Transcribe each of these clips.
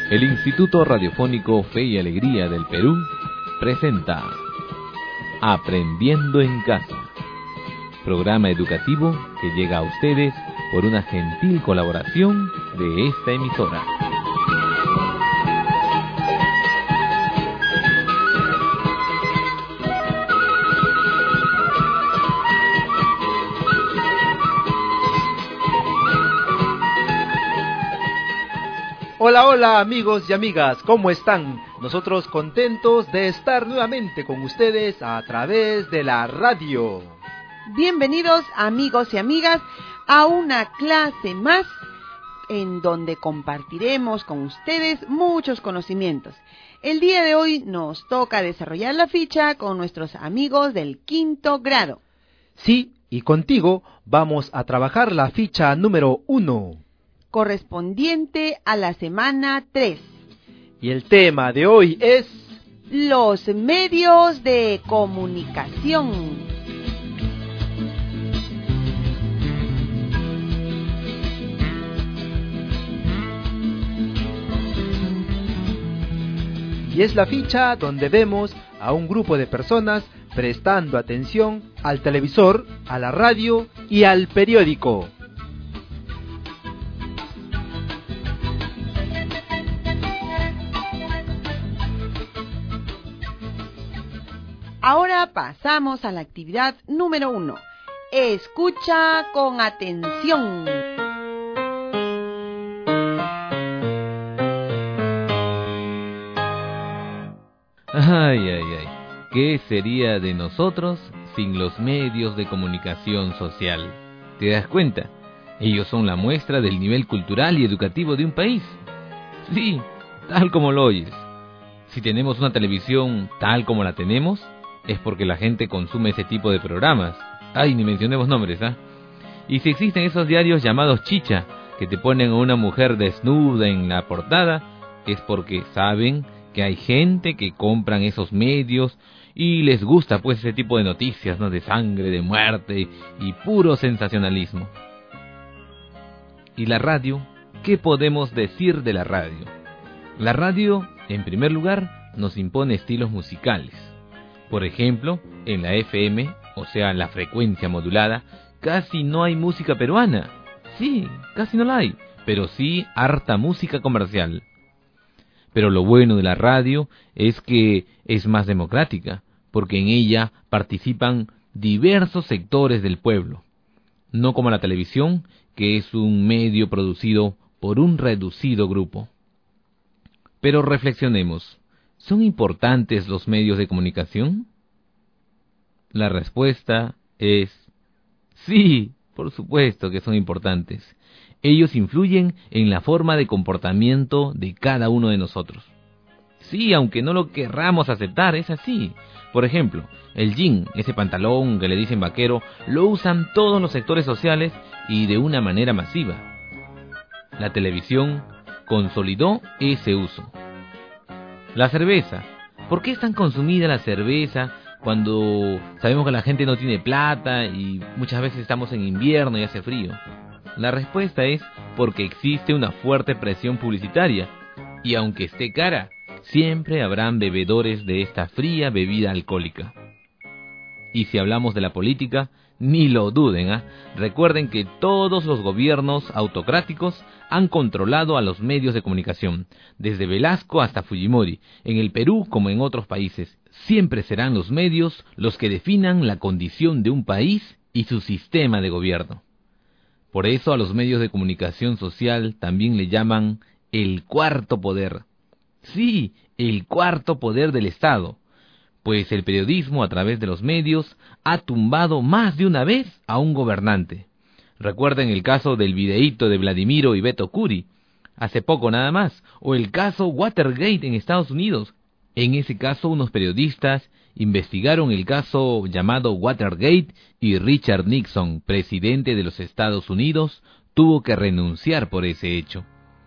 El Instituto Radiofónico Fe y Alegría del Perú presenta Aprendiendo en Casa, programa educativo que llega a ustedes por una gentil colaboración de esta emisora. Hola, hola amigos y amigas, ¿cómo están? Nosotros contentos de estar nuevamente con ustedes a través de la radio. Bienvenidos amigos y amigas a una clase más en donde compartiremos con ustedes muchos conocimientos. El día de hoy nos toca desarrollar la ficha con nuestros amigos del quinto grado. Sí, y contigo vamos a trabajar la ficha número 1. Correspondiente a la semana 3. Y el tema de hoy es... los medios de comunicación. Y es la ficha donde vemos a un grupo de personas prestando atención al televisor, a la radio y al periódico. Ahora pasamos a la actividad número 1. Escucha con atención. Ay, ¿qué sería de nosotros sin los medios de comunicación social? ¿Te das cuenta? Ellos son la muestra del nivel cultural y educativo de un país. Sí, tal como lo oyes. Si tenemos una televisión tal como la tenemos, es porque la gente consume ese tipo de programas. Ay, ni mencionemos nombres, ¿ah? Y si existen esos diarios llamados chicha, que te ponen a una mujer desnuda en la portada, es porque saben que hay gente que compran esos medios y les gusta pues ese tipo de noticias, ¿no? De sangre, de muerte y puro sensacionalismo. ¿Y la radio? ¿Qué podemos decir de la radio? La radio, en primer lugar, nos impone estilos musicales. Por ejemplo, en la FM, o sea, la frecuencia modulada, casi no hay música peruana. Sí, casi no la hay, pero sí harta música comercial. Pero lo bueno de la radio es que es más democrática, porque en ella participan diversos sectores del pueblo. No como la televisión, que es un medio producido por un reducido grupo. Pero reflexionemos. ¿Son importantes los medios de comunicación? La respuesta es sí, por supuesto que son importantes. Ellos influyen en la forma de comportamiento de cada uno de nosotros. Sí, aunque no lo querramos aceptar, es así. Por ejemplo, el jean, ese pantalón que le dicen vaquero, lo usan todos los sectores sociales y de una manera masiva. La televisión consolidó ese uso. La cerveza. ¿Por qué es tan consumida la cerveza cuando sabemos que la gente no tiene plata y muchas veces estamos en invierno y hace frío? La respuesta es porque existe una fuerte presión publicitaria y aunque esté cara, siempre habrán bebedores de esta fría bebida alcohólica. Y si hablamos de la política, ni lo duden, ¿eh? Recuerden que todos los gobiernos autocráticos han controlado a los medios de comunicación, desde Velasco hasta Fujimori, en el Perú como en otros países. Siempre serán los medios los que definan la condición de un país y su sistema de gobierno. Por eso a los medios de comunicación social también le llaman el cuarto poder. Sí, el cuarto poder del Estado. Pues el periodismo a través de los medios ha tumbado más de una vez a un gobernante. Recuerden el caso del videíto de Vladimiro y Beto Curi, hace poco nada más, o el caso Watergate en Estados Unidos. En ese caso unos periodistas investigaron el caso llamado Watergate y Richard Nixon, presidente de los Estados Unidos, tuvo que renunciar por ese hecho.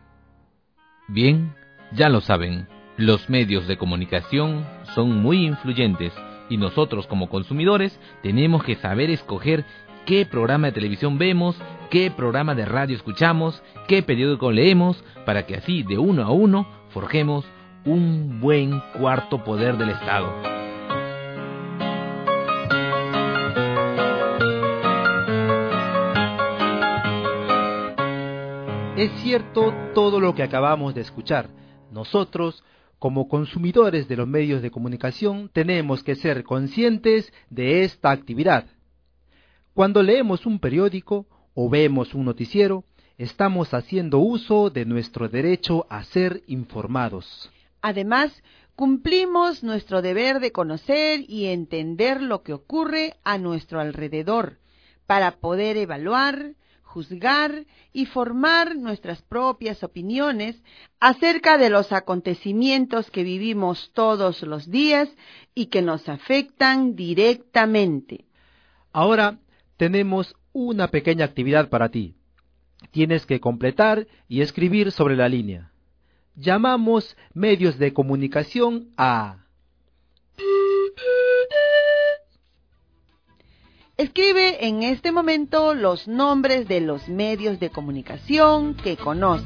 Bien, ya lo saben. Los medios de comunicación son muy influyentes y nosotros como consumidores tenemos que saber escoger qué programa de televisión vemos, qué programa de radio escuchamos, qué periódico leemos, para que así, de uno a uno, forjemos un buen cuarto poder del Estado. Es cierto todo lo que acabamos de escuchar. Nosotros, como consumidores de los medios de comunicación, tenemos que ser conscientes de esta actividad. Cuando leemos un periódico o vemos un noticiero, estamos haciendo uso de nuestro derecho a ser informados. Además, cumplimos nuestro deber de conocer y entender lo que ocurre a nuestro alrededor, para poder evaluar, juzgar y formar nuestras propias opiniones acerca de los acontecimientos que vivimos todos los días y que nos afectan directamente. Ahora tenemos una pequeña actividad para ti. Tienes que completar y escribir sobre la línea. Llamamos medios de comunicación a... Escribe en este momento los nombres de los medios de comunicación que conoces.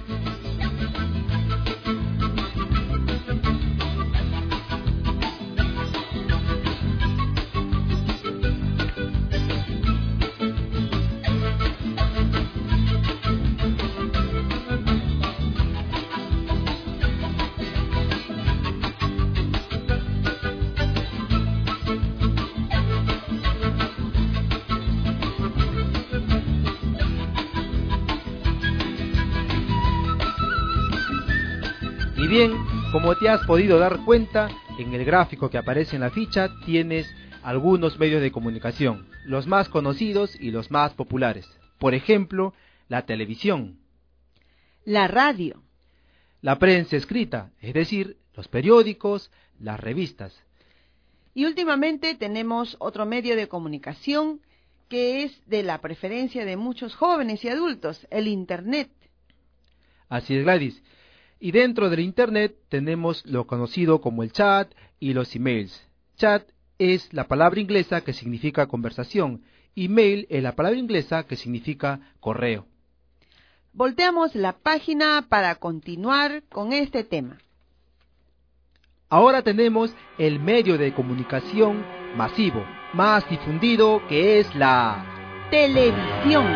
Y bien, como te has podido dar cuenta, en el gráfico que aparece en la ficha tienes algunos medios de comunicación, los más conocidos y los más populares. Por ejemplo, la televisión, La radio, la prensa escrita, es decir, los periódicos, las revistas. y últimamente tenemos otro medio de comunicación que es de la preferencia de muchos jóvenes y adultos, el Internet. Así es, Gladys. Y dentro del Internet tenemos lo conocido como el chat y los emails. Chat es la palabra inglesa que significa conversación. Email es la palabra inglesa que significa correo. Volteamos la página para continuar con este tema. Ahora tenemos el medio de comunicación masivo, más difundido, que es la Televisión.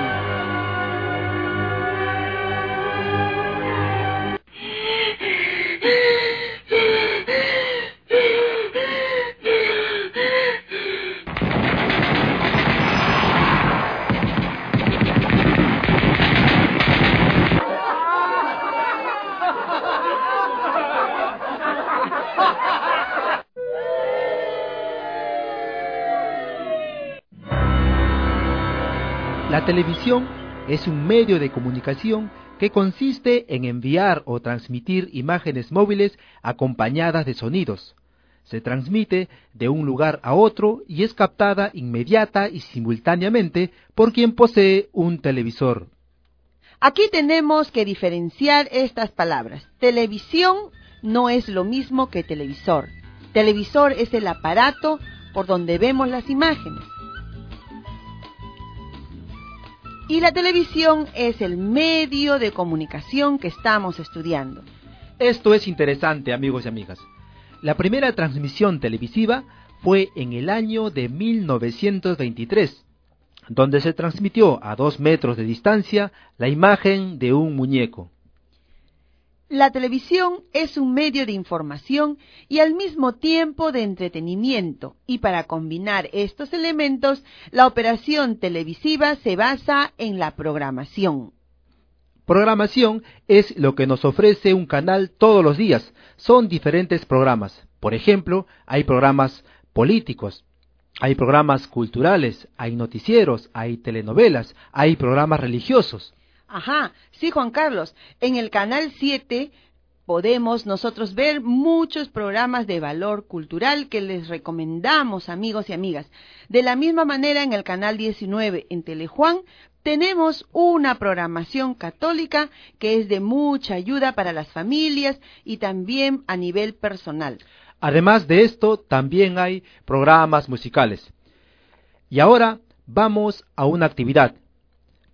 La televisión es un medio de comunicación que consiste en enviar o transmitir imágenes móviles acompañadas de sonidos. Se transmite de un lugar a otro y es captada inmediata y simultáneamente por quien posee un televisor. Aquí tenemos que diferenciar estas palabras. Televisión no es lo mismo que televisor. Televisor es el aparato por donde vemos las imágenes. Y la televisión es el medio de comunicación que estamos estudiando. Esto es interesante, amigos y amigas. La primera transmisión televisiva fue en el año de 1923, donde se transmitió a 2 metros de distancia la imagen de un muñeco. La televisión es un medio de información y al mismo tiempo de entretenimiento, y para combinar estos elementos, la operación televisiva se basa en la programación. Programación es lo que nos ofrece un canal todos los días. Son diferentes programas. Por ejemplo, hay programas políticos, hay programas culturales, hay noticieros, hay telenovelas, hay programas religiosos. Ajá, sí, Juan Carlos, en el Canal 7 podemos nosotros ver muchos programas de valor cultural que les recomendamos, amigos y amigas. De la misma manera, en el Canal 19 en Telejuan tenemos una programación católica que es de mucha ayuda para las familias y también a nivel personal. Además de esto, también hay programas musicales. Y ahora vamos a una actividad.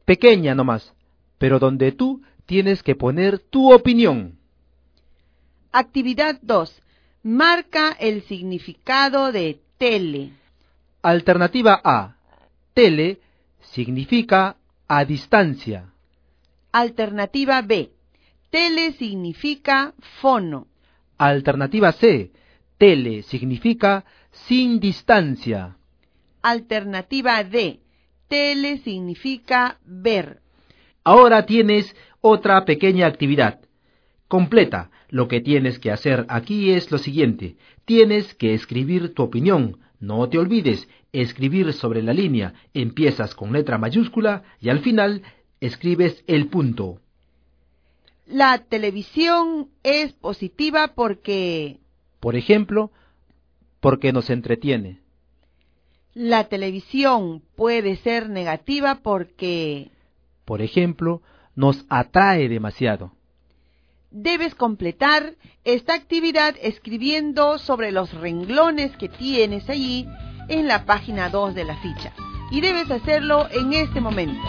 pequeña nomás, pero donde tú tienes que poner tu opinión. Actividad 2. Marca el significado de tele. Alternativa A. Tele significa a distancia. Alternativa B. Tele significa fono. Alternativa C. Tele significa sin distancia. Alternativa D. Tele significa ver. Ahora tienes otra pequeña actividad. Completa. Lo que tienes que hacer aquí es lo siguiente. Tienes que escribir tu opinión. No te olvides, escribir sobre la línea. Empiezas con letra mayúscula y al final escribes el punto. La televisión es positiva porque... Por ejemplo, porque nos entretiene. La televisión puede ser negativa porque... Por ejemplo, nos atrae demasiado. Debes completar esta actividad escribiendo sobre los renglones que tienes allí en la página 2 de la ficha. Y debes hacerlo en este momento.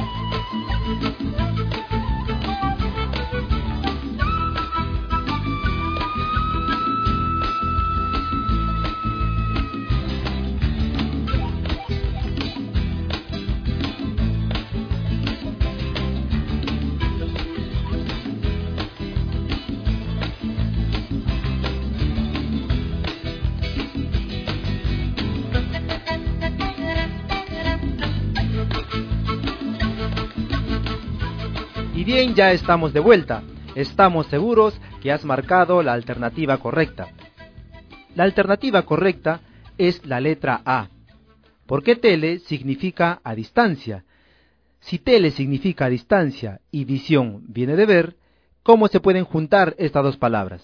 Y bien, ya estamos de vuelta. Estamos seguros que has marcado la alternativa correcta. La alternativa correcta es la letra A. Porque tele significa a distancia. Si tele significa a distancia y visión viene de ver, ¿cómo se pueden juntar estas dos palabras?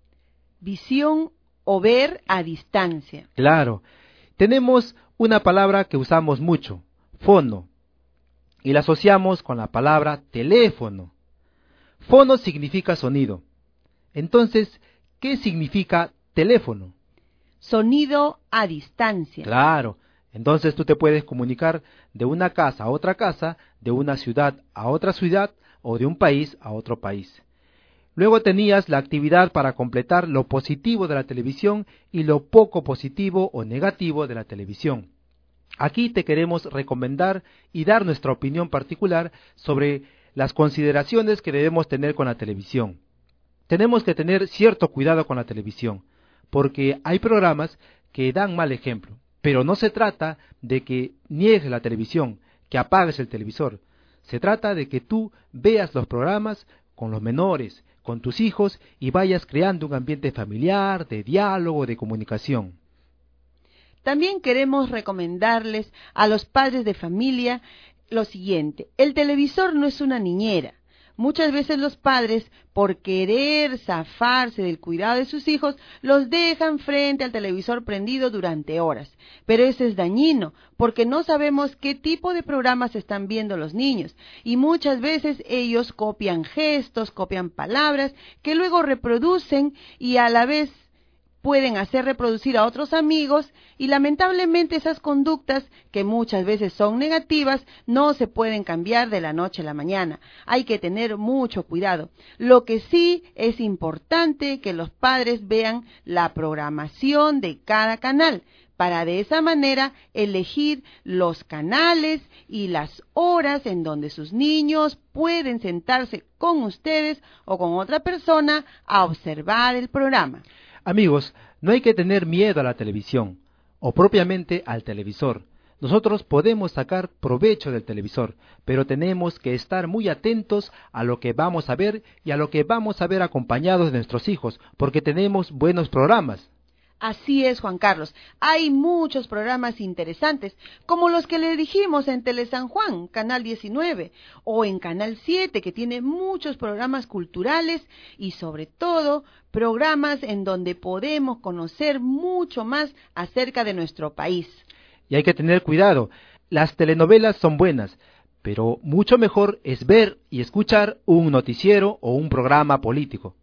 Visión o ver a distancia. Claro. Tenemos una palabra que usamos mucho, fono, y la asociamos con la palabra teléfono. Fono significa sonido. Entonces, ¿qué significa teléfono? Sonido a distancia. Claro. Entonces tú te puedes comunicar de una casa a otra casa, de una ciudad a otra ciudad o de un país a otro país. Luego tenías la actividad para completar lo positivo de la televisión y lo poco positivo o negativo de la televisión. Aquí te queremos recomendar y dar nuestra opinión particular sobre las consideraciones que debemos tener con la televisión. Tenemos que tener cierto cuidado con la televisión, porque hay programas que dan mal ejemplo, pero no se trata de que niegues la televisión, que apagues el televisor. Se trata de que tú veas los programas con los menores, con tus hijos y vayas creando un ambiente familiar, de diálogo, de comunicación. También queremos recomendarles a los padres de familia lo siguiente: el televisor no es una niñera. Muchas veces los padres, por querer zafarse del cuidado de sus hijos, los dejan frente al televisor prendido durante horas. Pero eso es dañino, porque no sabemos qué tipo de programas están viendo los niños, y muchas veces ellos copian gestos, copian palabras, que luego reproducen y a la vez pueden hacer reproducir a otros amigos, y lamentablemente esas conductas, que muchas veces son negativas, no se pueden cambiar de la noche a la mañana. Hay que tener mucho cuidado. Lo que sí es importante que los padres vean la programación de cada canal, para de esa manera elegir los canales y las horas en donde sus niños pueden sentarse con ustedes o con otra persona a observar el programa. Amigos, no hay que tener miedo a la televisión, o propiamente al televisor. Nosotros podemos sacar provecho del televisor, pero tenemos que estar muy atentos a lo que vamos a ver y a lo que vamos a ver acompañados de nuestros hijos, porque tenemos buenos programas. Así es, Juan Carlos. Hay muchos programas interesantes, como los que le dijimos en Tele San Juan, Canal 19, o en Canal 7, que tiene muchos programas culturales y sobre todo programas en donde podemos conocer mucho más acerca de nuestro país. Y hay que tener cuidado. Las telenovelas son buenas, pero mucho mejor es ver y escuchar un noticiero o un programa político.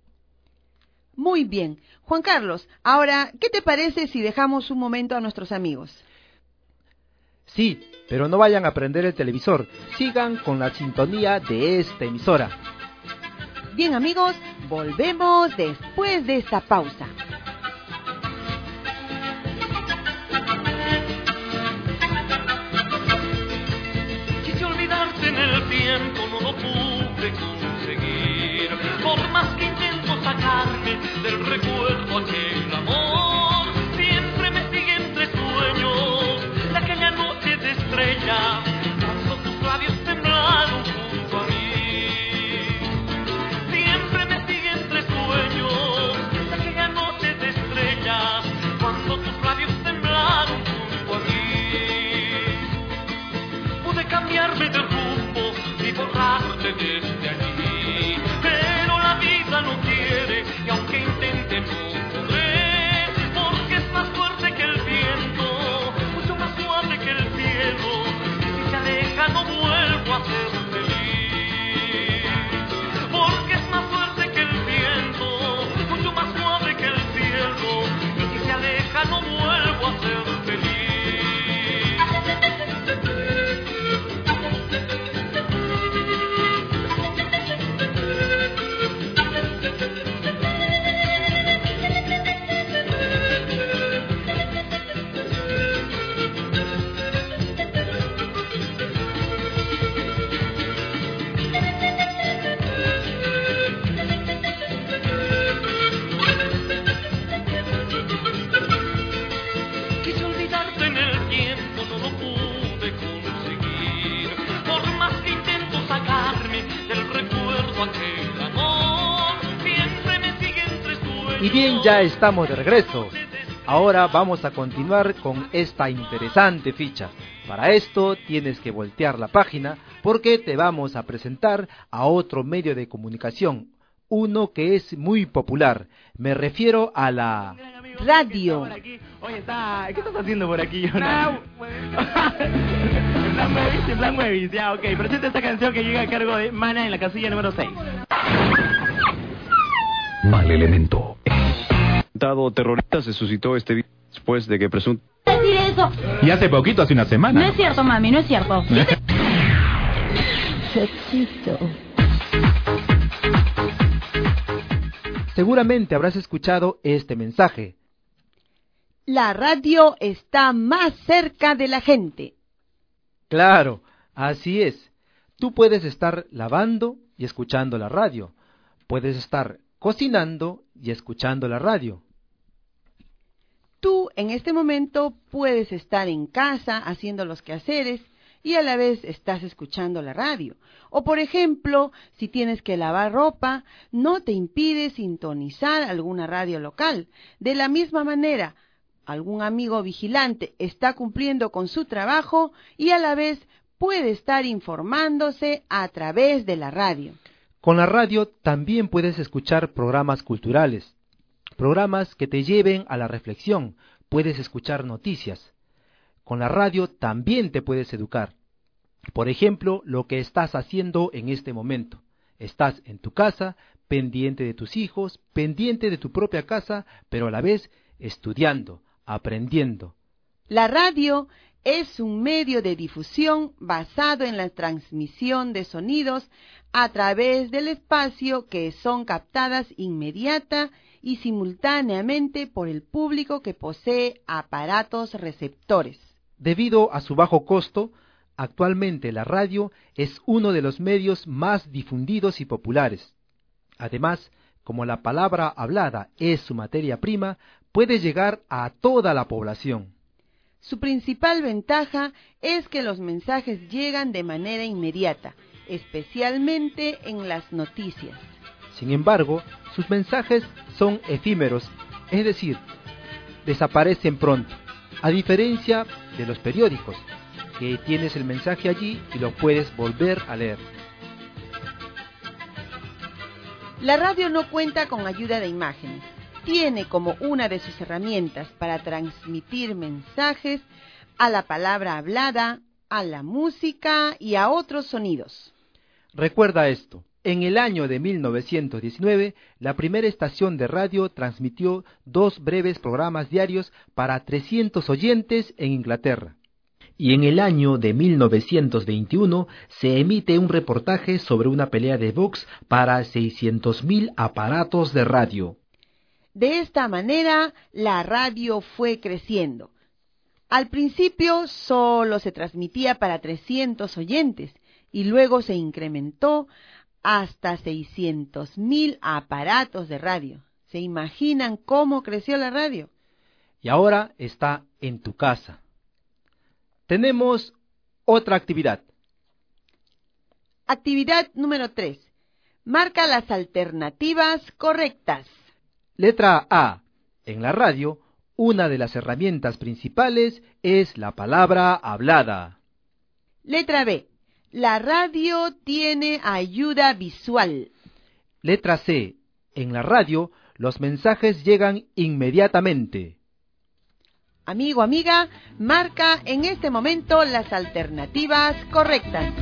Muy bien. Juan Carlos, ahora, ¿qué te parece si dejamos un momento a nuestros amigos? Sí, pero no vayan a prender el televisor, sigan con la sintonía de esta emisora. Bien amigos, volvemos después de esta pausa. Quise olvidarte en el tiempo, no lo pude conseguir. Por más que intento sacarme del recuerdo aquel amor, siempre me sigue entre sueños de aquella noche de estrella, cuando tus labios temblaron junto a mí. Siempre me sigue entre sueños de aquella noche de estrella, cuando tus labios temblaron junto a mí. Pude cambiarme de rumbo y borrarte desde allí, pero la vida no quiere, y aunque intente no podré, porque es más fuerte que el viento, mucho más suave que el cielo, y si se aleja no vuelvo a ser feliz. Porque es más fuerte que el viento, mucho más suave que el cielo, y si se aleja no vuelvo a ser feliz. Quise olvidarte en el tiempo, no lo pude conseguir. Por más que intento sacarme del recuerdo aquel amor, siempre me sigue entre sueños. Y bien, ya estamos de regreso. Ahora vamos a continuar con esta interesante ficha. Para esto tienes que voltear la página porque te vamos a presentar a otro medio de comunicación, uno que es muy popular. Me refiero a la Radio. Oye, ¿qué estás haciendo por aquí, Jonathan? En plan Muevis, ya, ok. Presenta esta canción que llega a cargo de Mana en la casilla número 6. Mal elemento. Atentado terrorista se suscitó este día después de que presunto... decir eso. Y hace poquito, hace una semana. No es cierto, mami, no es cierto. Sexito. Seguramente habrás escuchado este mensaje. La radio está más cerca de la gente. Claro, así es. Tú puedes estar lavando y escuchando la radio. Puedes estar cocinando y escuchando la radio. Tú en este momento puedes estar en casa haciendo los quehaceres y a la vez estás escuchando la radio. O por ejemplo, si tienes que lavar ropa, no te impide sintonizar alguna radio local. De la misma manera, algún amigo vigilante está cumpliendo con su trabajo y a la vez puede estar informándose a través de la radio. Con la radio también puedes escuchar programas culturales, programas que te lleven a la reflexión, puedes escuchar noticias. Con la radio también te puedes educar. Por ejemplo, lo que estás haciendo en este momento. Estás en tu casa, pendiente de tus hijos, pendiente de tu propia casa, pero a la vez estudiando, aprendiendo. La radio es un medio de difusión basado en la transmisión de sonidos a través del espacio que son captadas inmediata y simultáneamente por el público que posee aparatos receptores. Debido a su bajo costo, actualmente la radio es uno de los medios más difundidos y populares. Además, como la palabra hablada es su materia prima, puede llegar a toda la población. Su principal ventaja es que los mensajes llegan de manera inmediata, especialmente en las noticias. Sin embargo, sus mensajes son efímeros, es decir, desaparecen pronto, a diferencia de los periódicos, que tienes el mensaje allí y lo puedes volver a leer. La radio no cuenta con ayuda de imágenes. Tiene como una de sus herramientas para transmitir mensajes a la palabra hablada, a la música y a otros sonidos. Recuerda esto, en el año de 1919, la primera estación de radio transmitió 2 breves programas diarios para 300 oyentes en Inglaterra. Y en el año de 1921 se emite un reportaje sobre una pelea de box para 600.000 aparatos de radio. De esta manera, la radio fue creciendo. Al principio solo se transmitía para 300 oyentes y luego se incrementó hasta 600.000 aparatos de radio. ¿Se imaginan cómo creció la radio? Y ahora está en tu casa. Tenemos otra actividad. Actividad número 3. Marca las alternativas correctas. Letra A. En la radio, una de las herramientas principales es la palabra hablada. Letra B. La radio tiene ayuda visual. Letra C. En la radio, los mensajes llegan inmediatamente. Amigo, amiga, marca en este momento las alternativas correctas.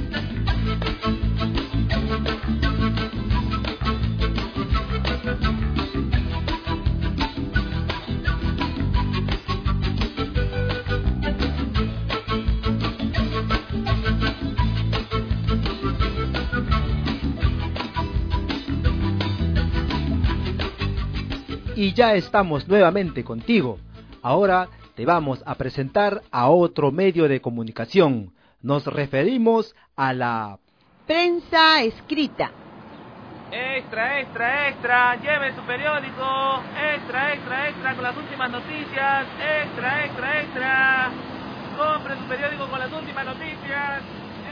Y ya estamos nuevamente contigo. Ahora te vamos a presentar a otro medio de comunicación. Nos referimos a la prensa escrita. Extra, extra, extra, lleve su periódico. Extra, extra, extra, con las últimas noticias. Extra, extra, extra. Compre su periódico con las últimas noticias.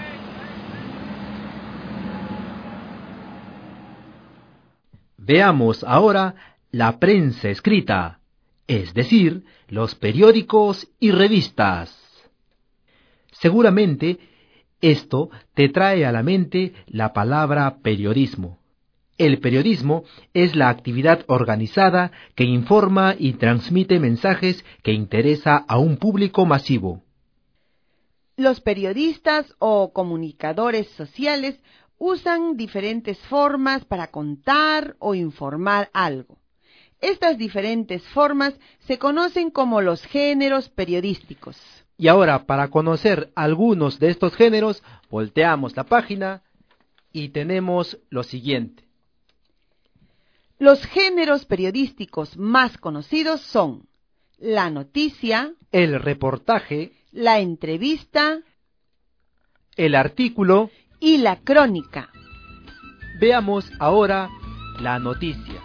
Veamos ahora la prensa escrita, es decir, los periódicos y revistas. Seguramente esto te trae a la mente la palabra periodismo. El periodismo es la actividad organizada que informa y transmite mensajes que interesa a un público masivo. Los periodistas o comunicadores sociales usan diferentes formas para contar o informar algo. Estas diferentes formas se conocen como los géneros periodísticos. Y ahora, para conocer algunos de estos géneros, volteamos la página y tenemos lo siguiente. Los géneros periodísticos más conocidos son la noticia, el reportaje, la entrevista, el artículo y la crónica. Veamos ahora la noticia.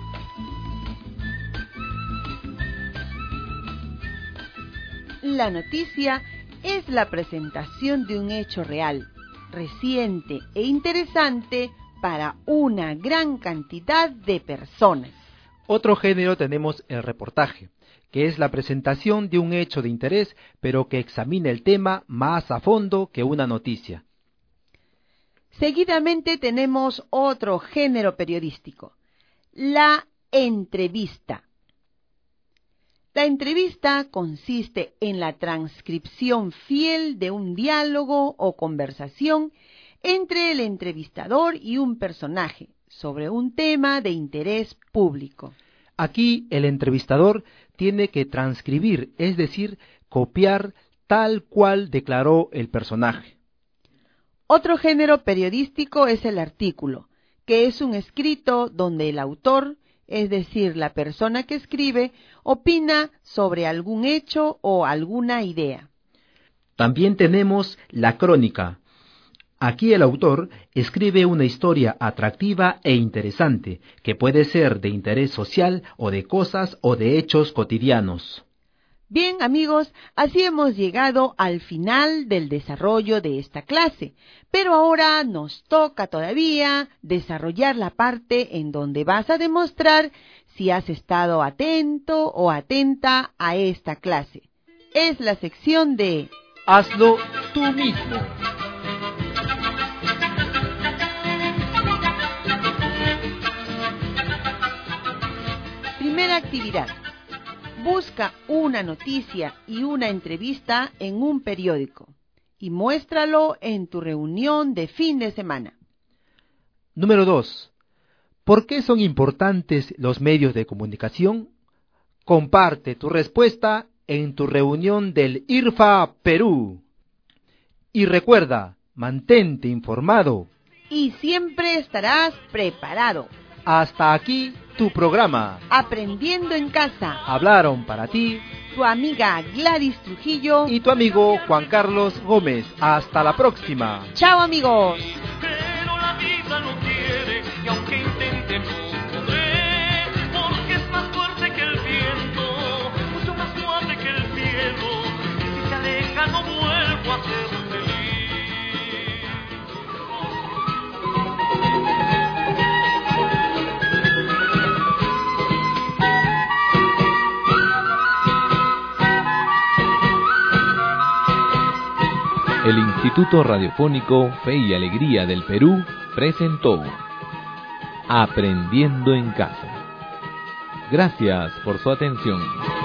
La noticia es la presentación de un hecho real, reciente e interesante para una gran cantidad de personas. Otro género tenemos el reportaje, que es la presentación de un hecho de interés, pero que examina el tema más a fondo que una noticia. Seguidamente tenemos otro género periodístico, la entrevista. La entrevista consiste en la transcripción fiel de un diálogo o conversación entre el entrevistador y un personaje sobre un tema de interés público. Aquí el entrevistador tiene que transcribir, es decir, copiar tal cual declaró el personaje. Otro género periodístico es el artículo, que es un escrito donde el autor, es decir, la persona que escribe, opina sobre algún hecho o alguna idea. También tenemos la crónica. Aquí el autor escribe una historia atractiva e interesante, que puede ser de interés social o de cosas o de hechos cotidianos. Bien, amigos, así hemos llegado al final del desarrollo de esta clase, pero ahora nos toca todavía desarrollar la parte en donde vas a demostrar si has estado atento o atenta a esta clase. Es la sección de Hazlo tú mismo. Primera actividad. Busca una noticia y una entrevista en un periódico y muéstralo en tu reunión de fin de semana. Número 2. ¿Por qué son importantes los medios de comunicación? Comparte tu respuesta en tu reunión del IRFA Perú. Y recuerda, mantente informado. Y siempre estarás preparado. Hasta aquí tu programa. Aprendiendo en casa. Hablaron para ti Tu amiga Gladys Trujillo y tu amigo Juan Carlos Gómez. Hasta la próxima. Chao, amigos. Pero la vida no quiere, y aunque intente no podré, porque es más fuerte que el viento, mucho más suave que el cielo, y si se aleja no vuelvo a ser feliz. El Instituto Radiofónico Fe y Alegría del Perú presentó Aprendiendo en Casa. Gracias por su atención.